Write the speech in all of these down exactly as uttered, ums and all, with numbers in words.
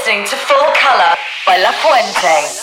listening to Full Color by La Fuente.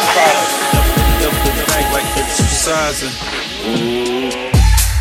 Double back like exercising. Ooh.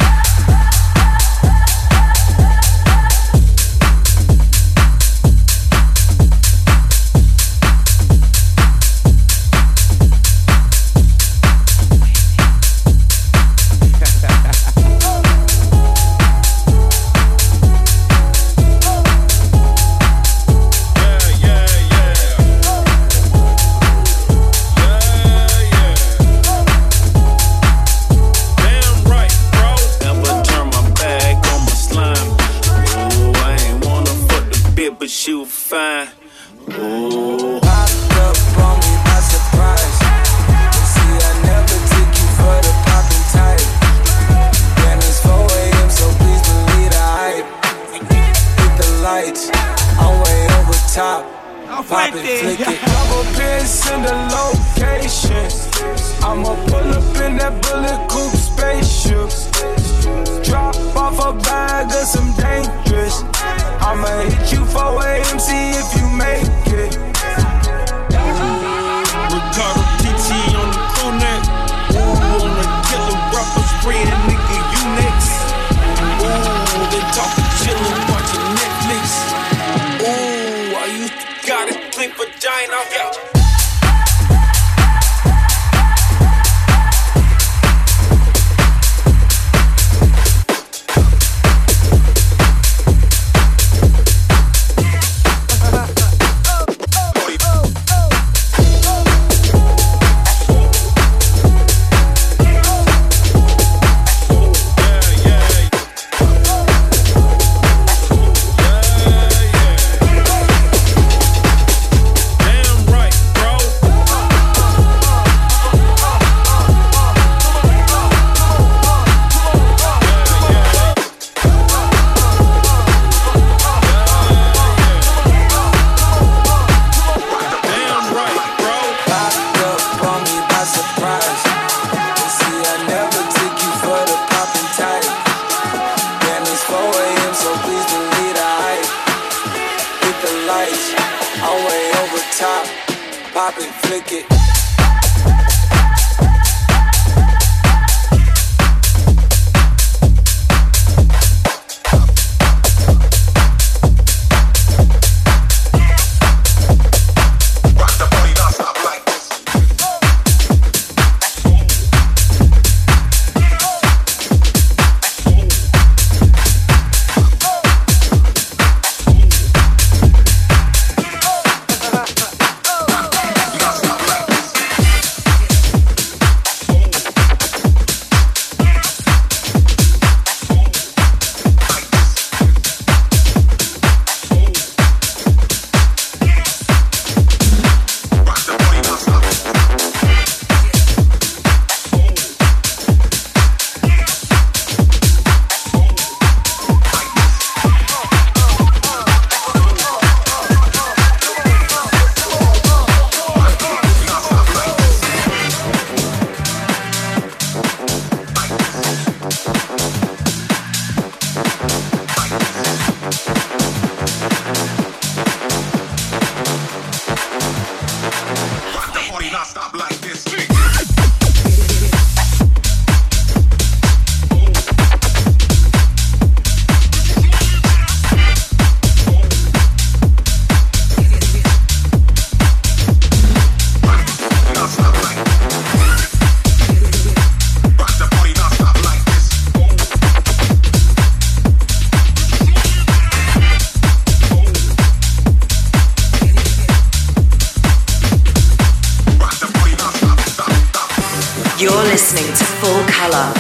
You're listening to Full Color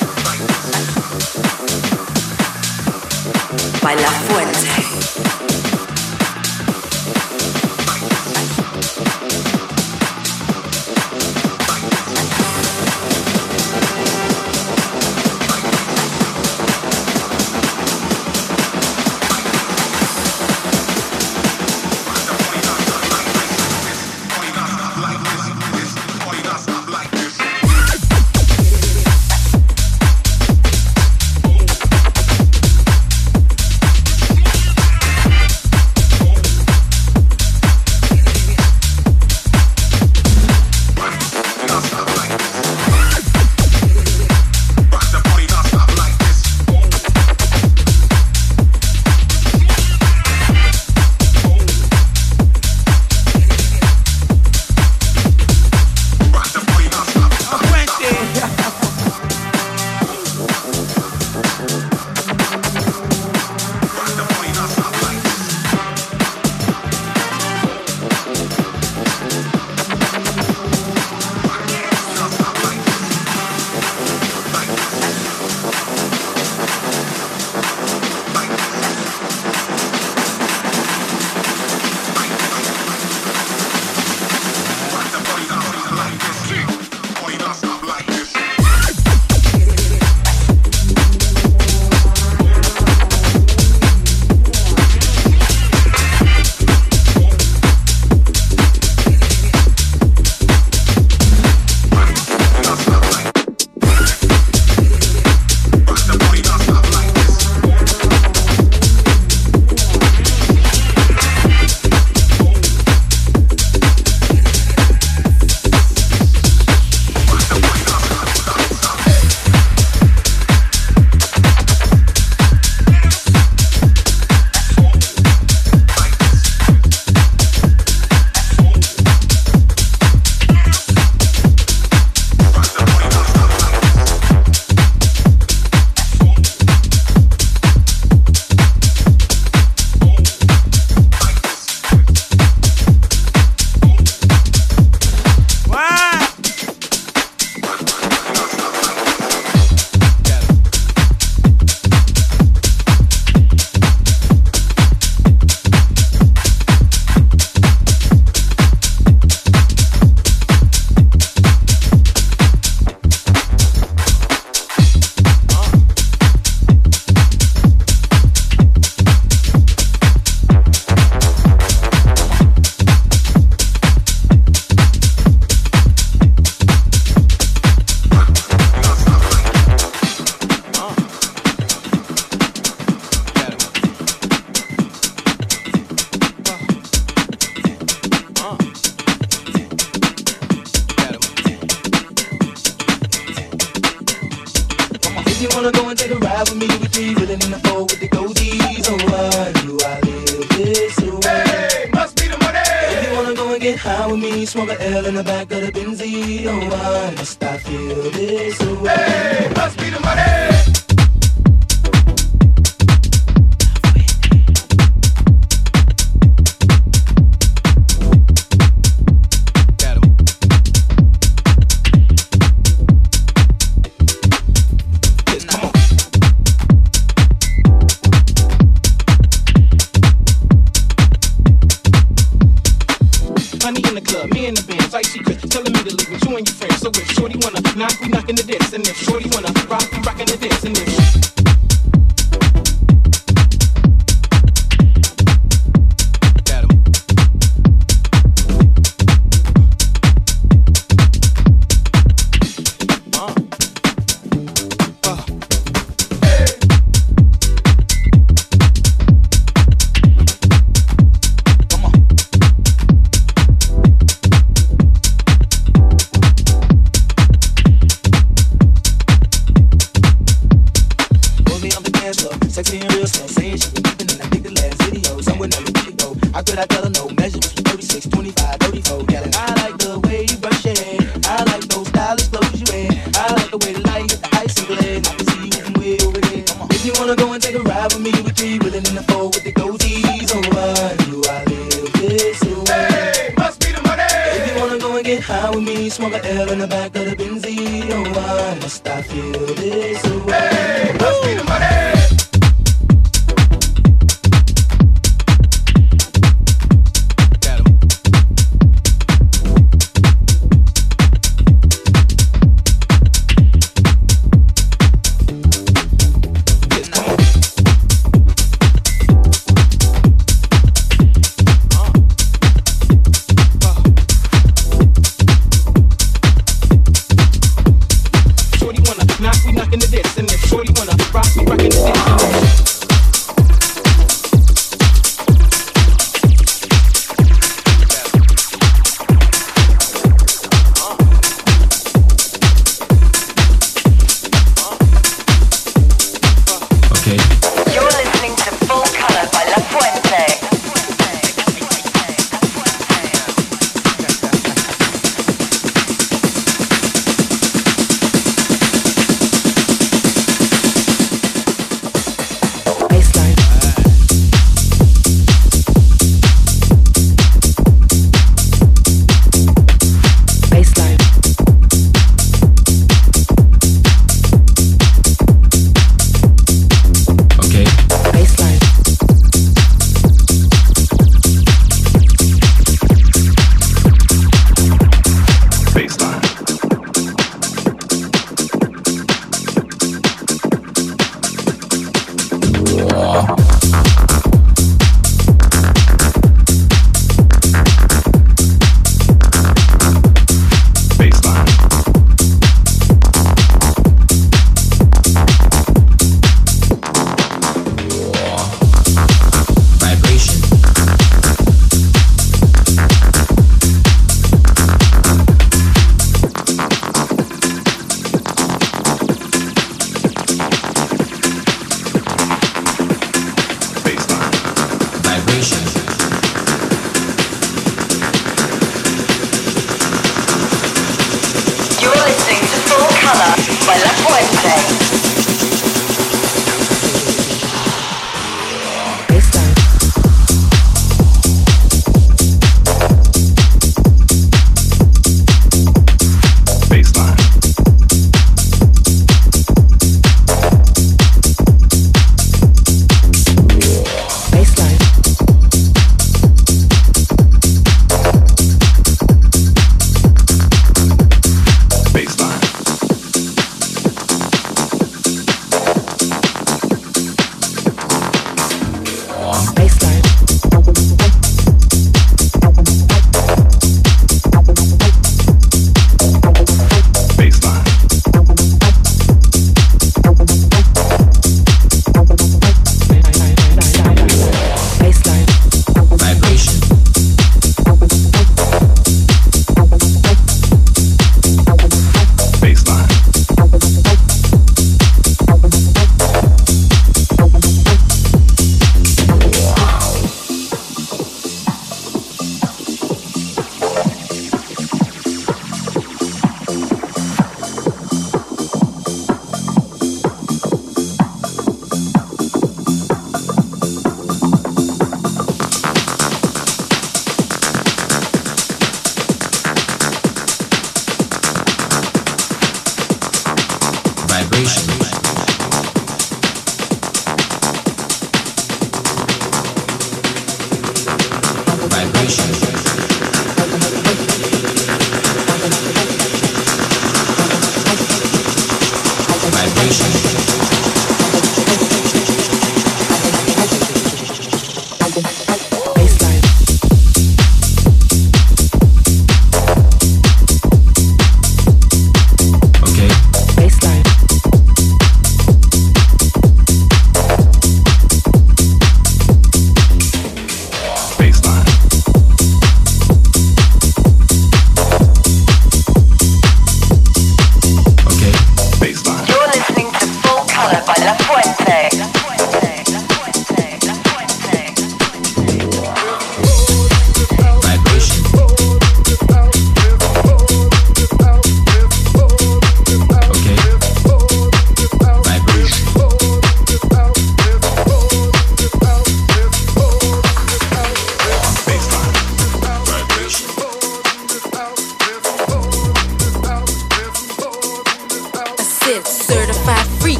by La Fuente. take a ride with me? We three wheeling in the four with the goldies. Oh, why do I live this way? Hey, must be the money. If you wanna go and get high with me, smoke a L in the back of the Benzie. Oh, why must I feel this way? Hey, must be the money. Knock, we knockin' the diss, and if shorty wanna rock, we rockin' the diss, and if sexy and real slow, saying she was keeping and I think the last video. Somewhere never really go. How could I tell her no? Measurements from thirty-six, twenty-five, thirty-four. Yeah, I like the way you brush your hair. I like those stylish clothes you wear. I like the way the light hit the ice and glare. I can see you from way over there. If you wanna go and take a ride with me, we three wheeling in the four with the goatees. Oh, why do I live this way? Hey, must be the money. If you wanna go and get high with me, smoke a L in the back of the Benzie. Oh, why must I feel this way? Hey, must be the money. Knock, we knockin' the diss, and if shorty wanna rock, we rockin' the diss.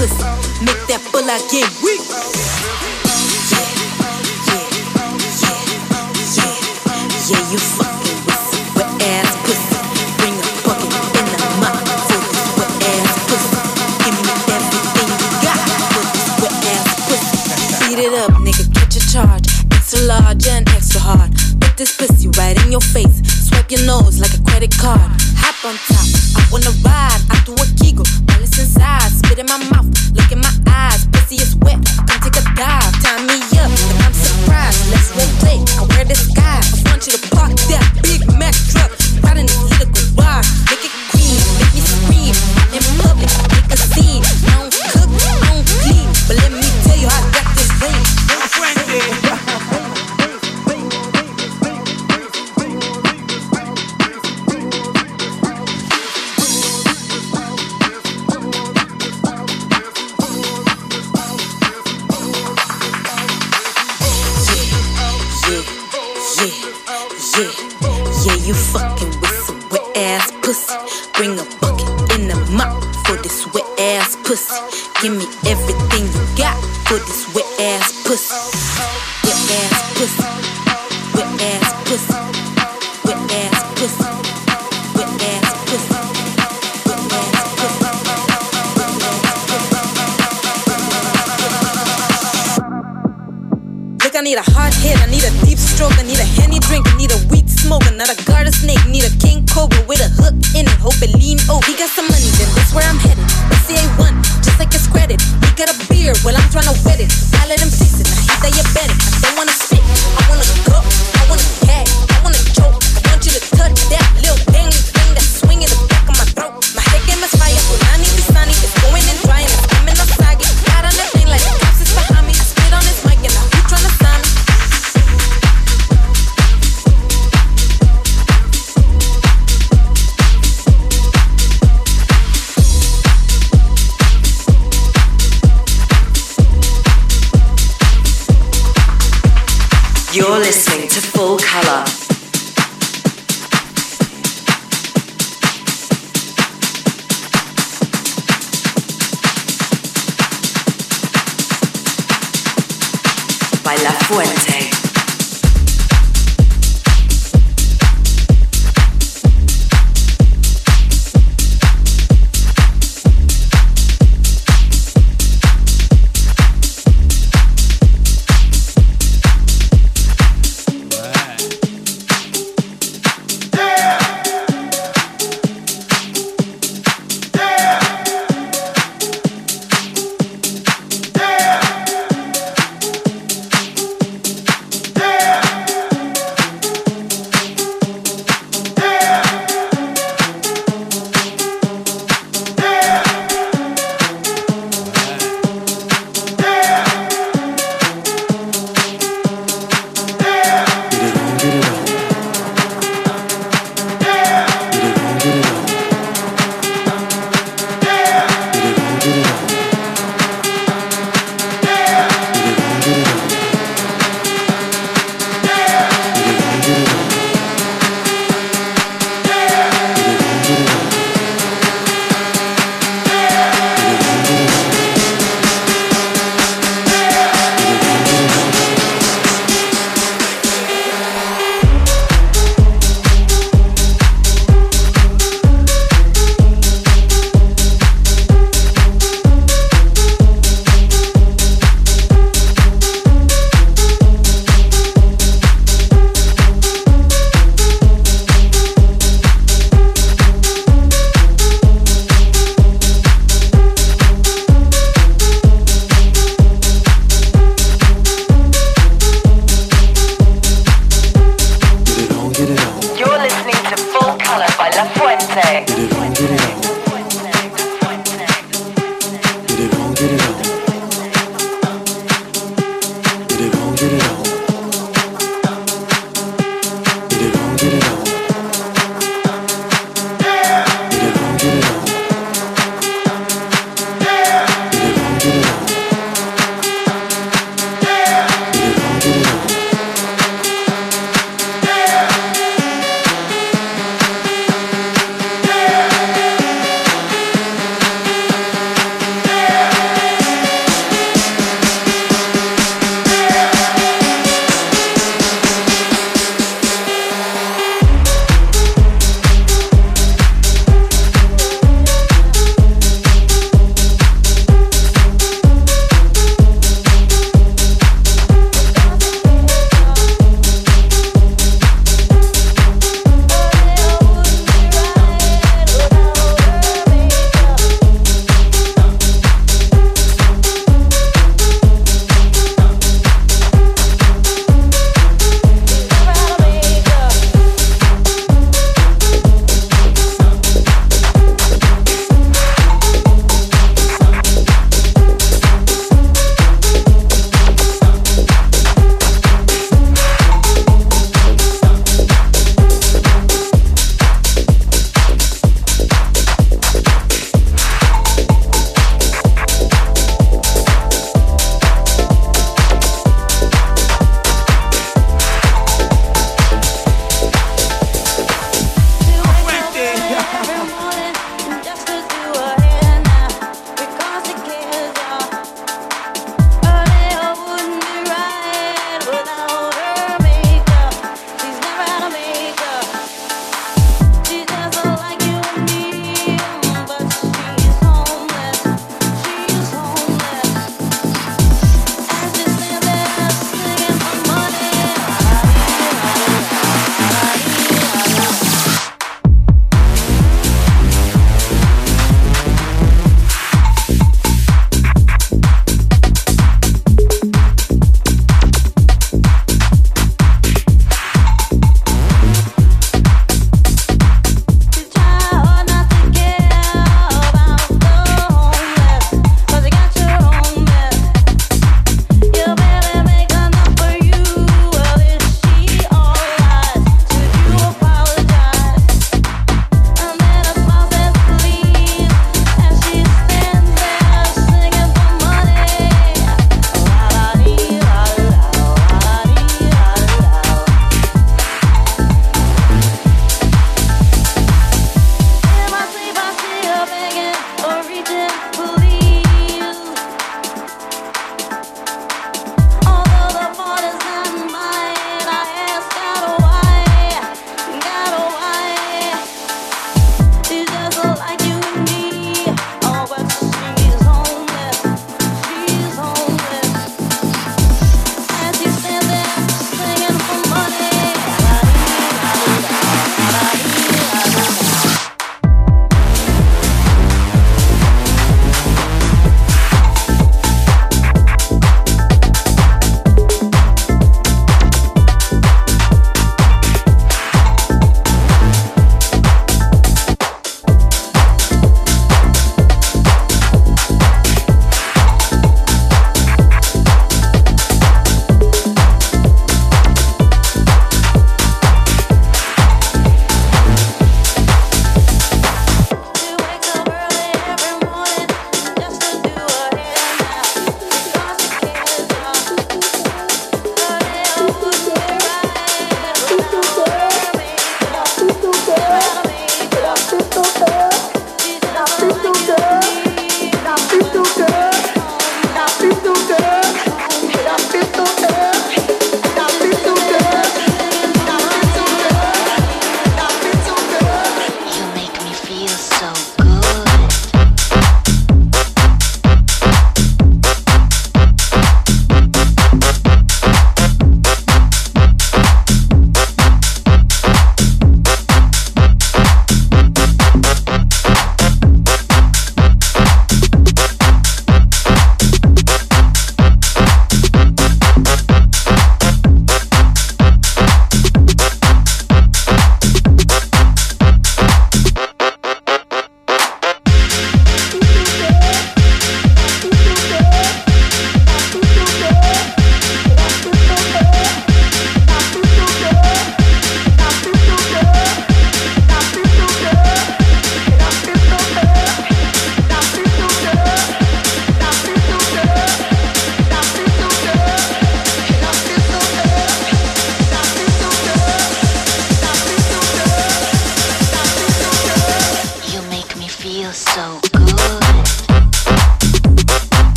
pussy. Make that bulla get weak. Yeah, you fucking with some wet ass pussy. Bring a bucket in the mop for this wet ass pussy. Give me everything you got for this wet ass pussy. Beat it up, nigga, catch a charge. Extra large and extra hard. Put this pussy right in your face. Swipe your nose like a credit card. Hop on top, I wanna ride. I do a giggle while it's inside. Spit in my mouth, look in my eyes. Pussy is wet, come take a dive. Tie me up, and I'm surprised. Let's rotate, I wear disguise. I want you to park that Big Mac truck right in this little garage. Make it clean, make me scream. Out in public, make a scene. I don't cook, I don't clean, but let me tell you, I got this ring. You fucking with some wet ass pussy. Bring a bucket in the mop for this wet ass pussy. Give me everything you got for this wet ass pussy. Wet ass pussy. Wet ass pussy. Wet ass pussy. Wet ass pussy. Wet ass pussy. Look, I need a hard hit. I need a deep stroke. I need a Henny drink. I need a weed smoker, not a garter snake. Need a king cobra with a hook in it. Hope it lean over. He got some money, then that's where I'm headed. Let's see A one, just like his credit. He got a beard, well I'm tryna wet it. I let him fix it, now he diabetic. I don't wanna spit, I wanna go, I wanna gag, I wanna choke. I want you to touch that little dangly thing that's swinging the back of my throat. My head game is fire, Fulani Pisani. It's going and drying, it's coming up saggy. Got on the thing like the cops is behind me. I spit on his mic and now he tryna sign me. You're listening to Full Color. By La Fuente.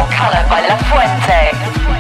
Color by La Fuente.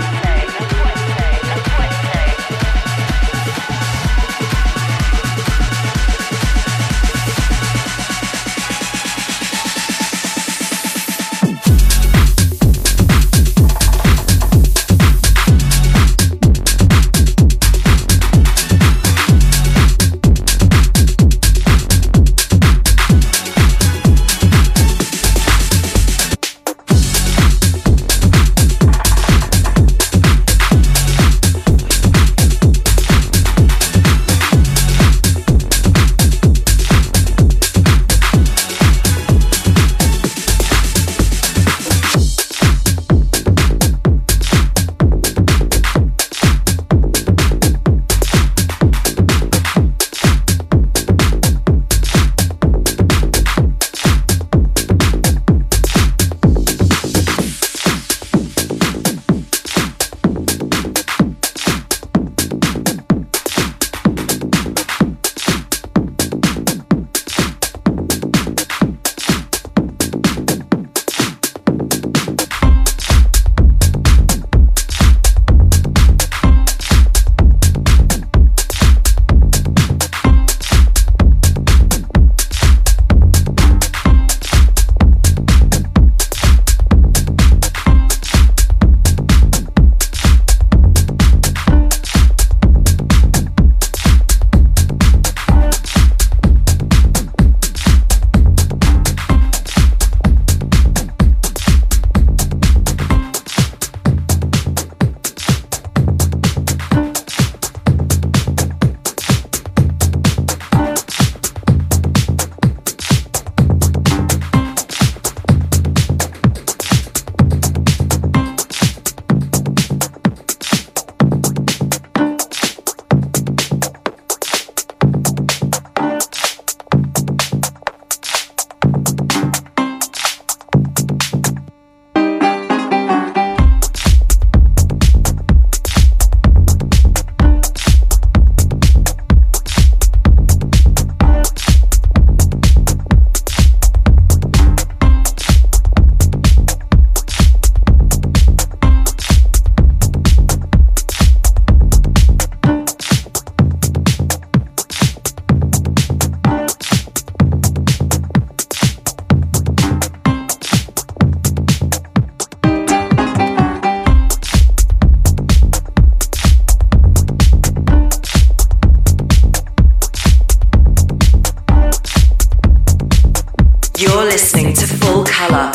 You're listening to Full Color.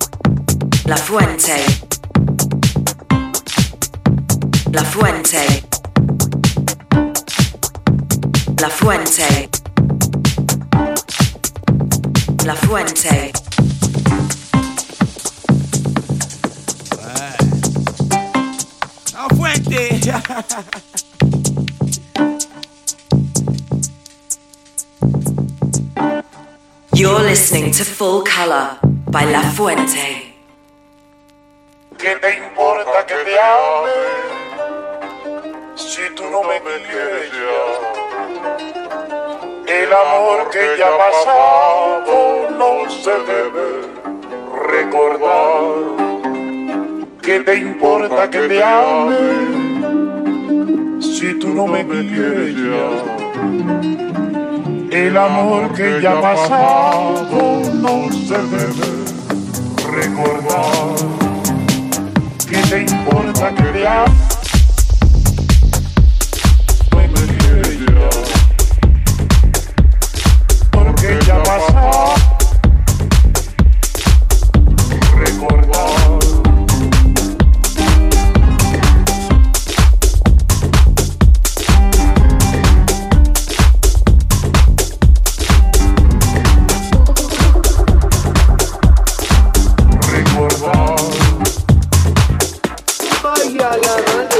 La Fuente. La Fuente. La Fuente. La Fuente. La Fuente. You're listening to Full Color by La Fuente. ¿Qué te importa que te ame si tú no me quieres ya? El amor que ya ha pasado no se debe recordar. ¿Qué te importa que te ame si tú no me quieres ya? El amor que ya ha pasado no se debe recordar. ¿Qué te importa que te ame? No me quieres ya. Porque ya ha pasado. Recordar. Vaya la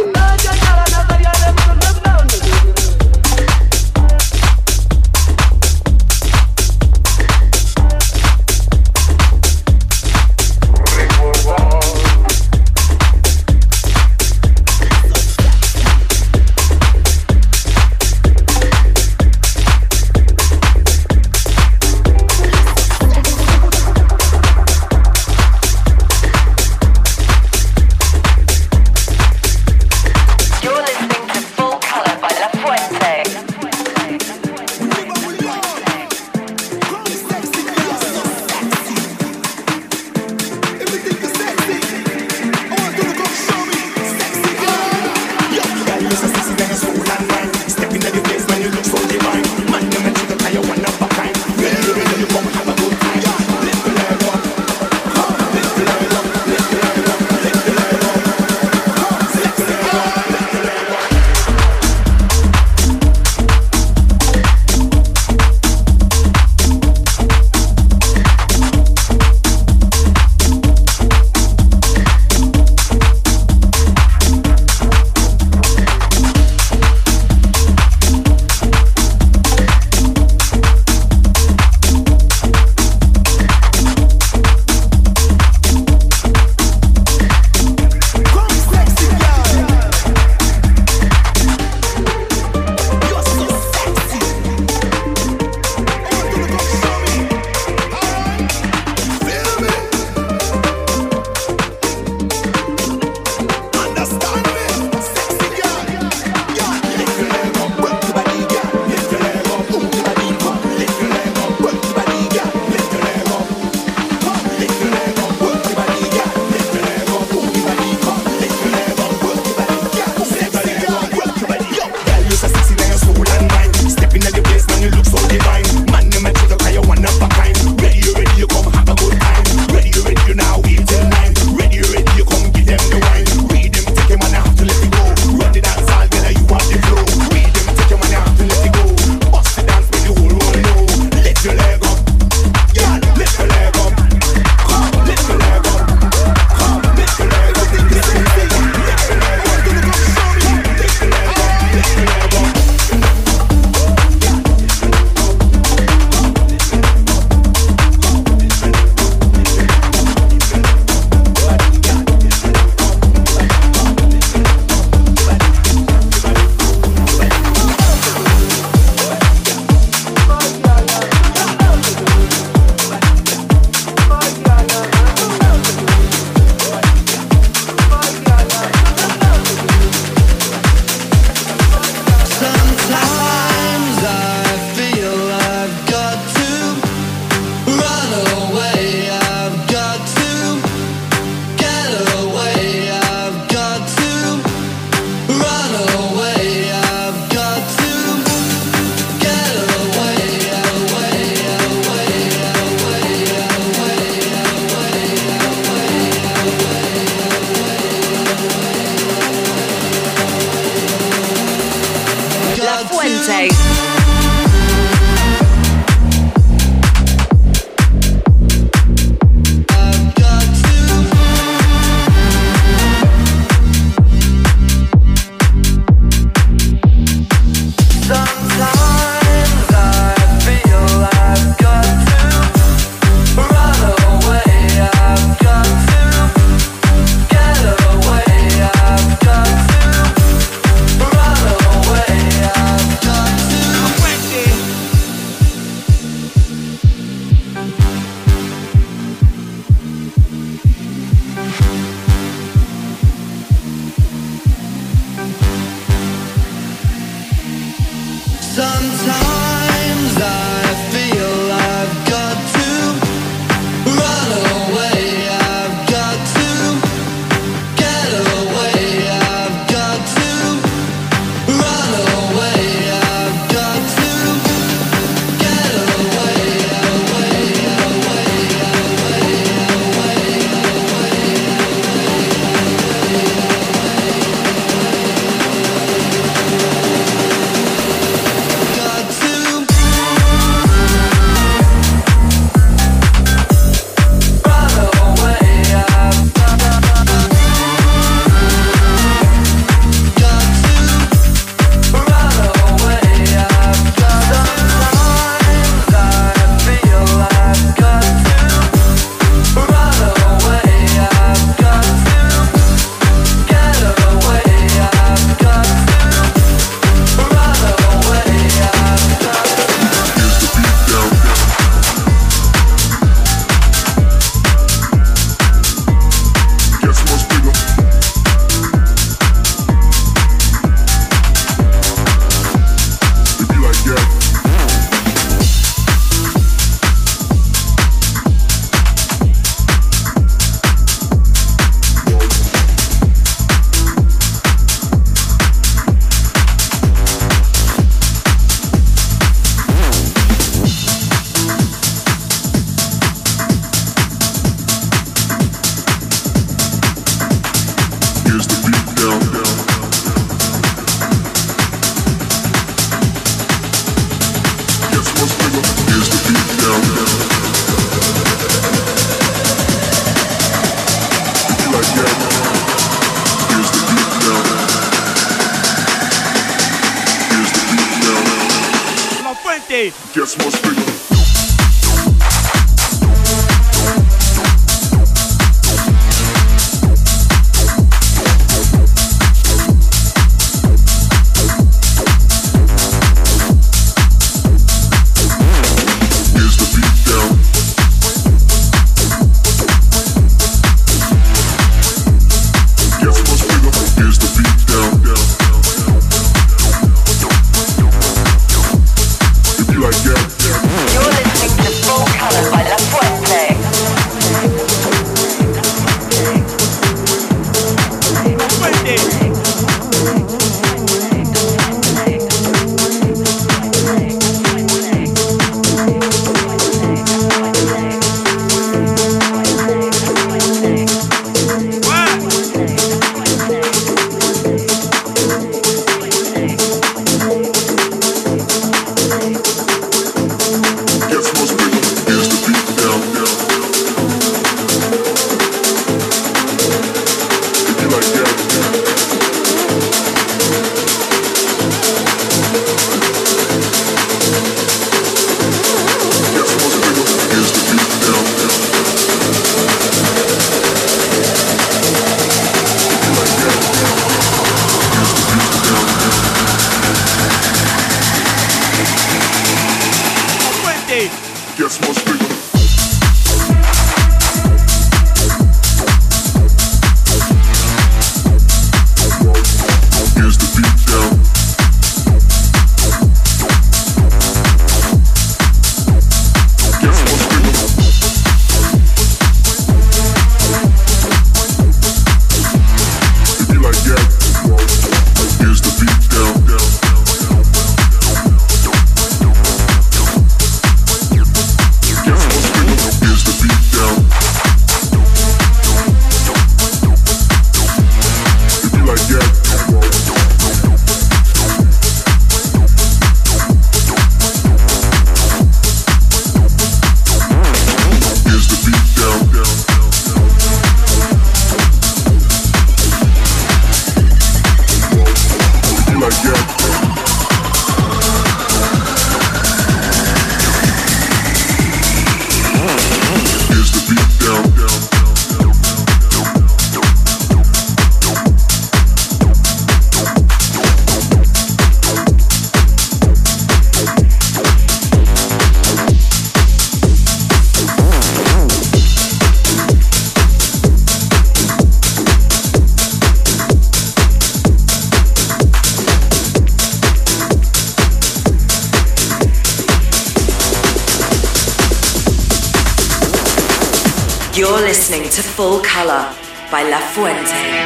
Fuente. Gets more bigger. Gets much bigger. Here's the beat down. Gets much bigger. If you like that, here's the beat down. You're listening to Full Color by La Fuente.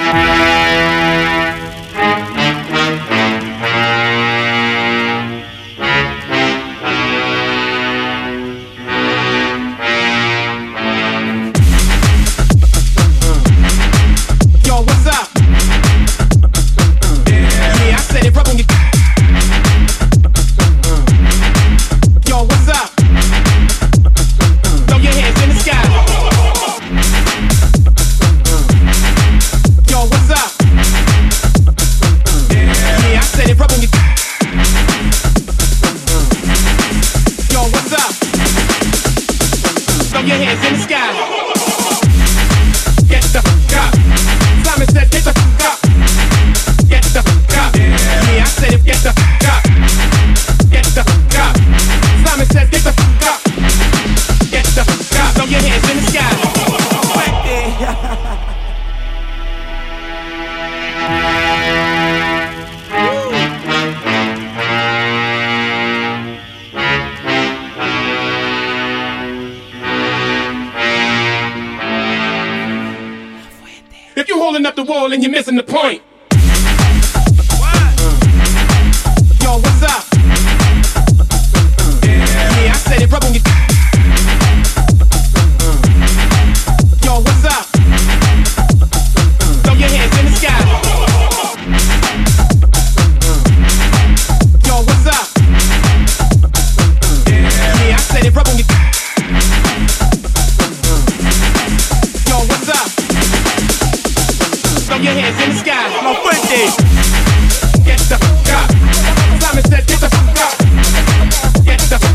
If you're holding up the wall and you're missing the point. Yo, what's up? Yeah, I said it, rub on your. Yo, what's up? Throw your hands in the sky. Yo, what's up? Yeah, I said it, rub on your. Yo, what's up? Throw your hands in the sky. La Fuente. Get the fuck up. Simon said, get the fuck up. Get the fuck up.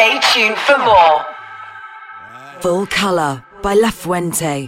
Stay tuned for more. Full Color by La Fuente.